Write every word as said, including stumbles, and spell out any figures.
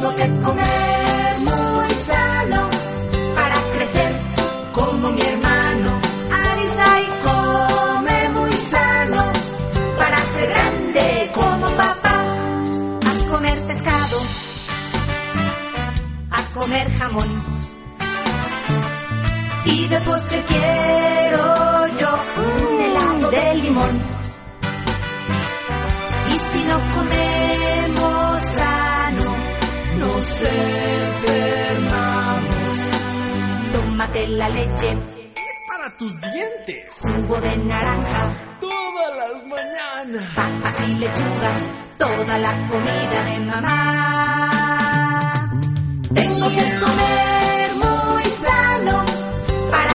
Tengo que comer muy sano para crecer como mi hermano. Arisai come muy sano para ser grande como papá. A comer pescado, a comer jamón, y de postre quiero yo un helado de limón. Y si no comemos sano, nos enfermamos. Tómate la leche, es para tus dientes. Jugo de naranja, todas las mañanas. Papas y lechugas, toda la comida de mamá. Tengo que comer